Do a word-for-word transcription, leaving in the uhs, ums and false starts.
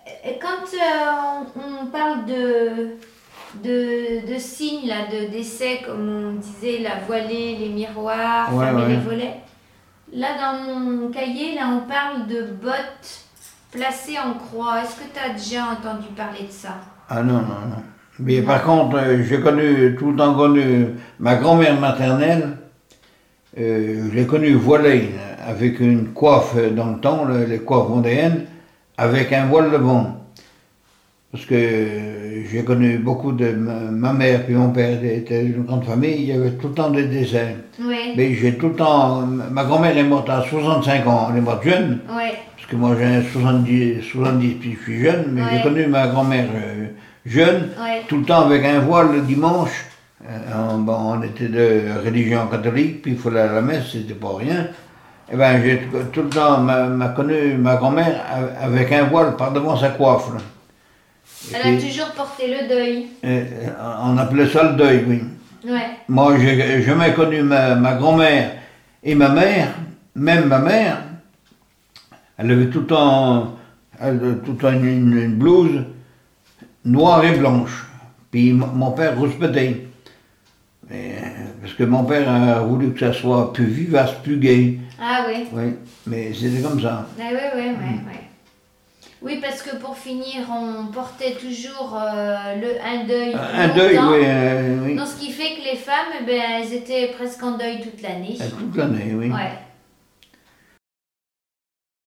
Et quand euh, on, on parle de, de, de signes là, de décès, comme on disait, la voilée, les miroirs, Ouais, fermer ouais. les volets, là dans mon cahier, là on parle de bottes placées en croix. Est-ce que tu as déjà entendu parler de ça? Ah non, non, non. Mais par contre, euh, j'ai connu, tout le temps connu, ma grand-mère maternelle, euh, je l'ai connue voilée, avec une coiffe dans le temps, le- les coiffes vendéennes, avec un voile devant. Parce que euh, j'ai connu beaucoup de ma, ma mère puis mon père étaient une grande famille, il y avait tout le temps des décès. Oui. Mais j'ai tout le temps, ma grand-mère est morte à soixante-cinq ans, elle est morte jeune, Oui. parce que moi j'ai soixante-dix, soixante-dix puis je suis jeune, mais Ouais. j'ai connu ma grand-mère euh, jeune, Ouais. tout le temps avec un voile le dimanche. Euh, on, bon, on était de religion catholique, puis il fallait aller à la messe, c'était pas rien. Et ben j'ai tout le temps ma, ma connu ma grand-mère avec un voile par devant sa coiffe. Là. Elle Et a puis, toujours porté le deuil. euh, on appelait ça le deuil, oui. Ouais. Moi, j'ai jamais connu ma, ma grand-mère et ma mère, même ma mère, elle avait tout le temps, elle avait tout le temps une, une blouse noire et blanche. Puis mon père rouspétait. Mais, parce que mon père a voulu que ça soit plus vivace, plus gai. Ah oui. Oui, mais c'était comme ça. Ah oui, oui, oui, oui. Oui, parce que pour finir, on portait toujours euh, le, un deuil. Un deuil, longtemps. oui, euh, oui. Donc, ce qui fait que les femmes, eh ben, elles étaient presque en deuil toute l'année. Toute l'année, oui. Ouais.